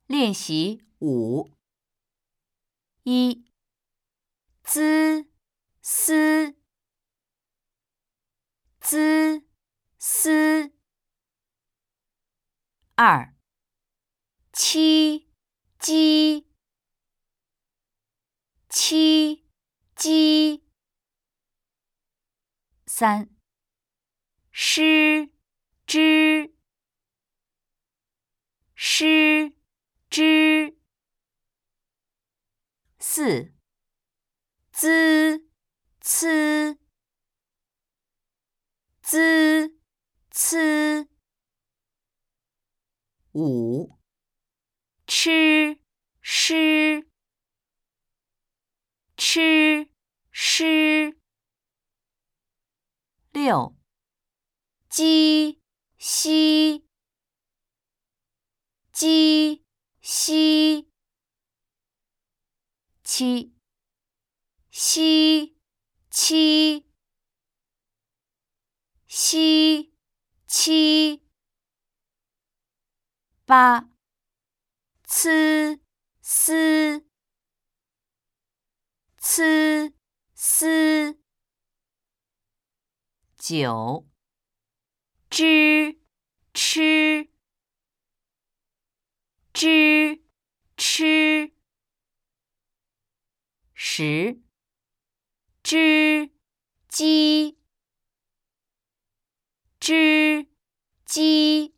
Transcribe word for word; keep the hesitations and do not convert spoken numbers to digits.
练习五。一、滋、思、滋、思。二、七、鸡、七、鸡。三、诗、知、诗、知。四、滋、呲、滋、呲。五、吃、诗、吃、诗。六、鸡、西、鸡、西。七、西、七、西、七。八、呲、丝、呲、丝。九、知、吃、知、吃。十、知、鸡、知、鸡。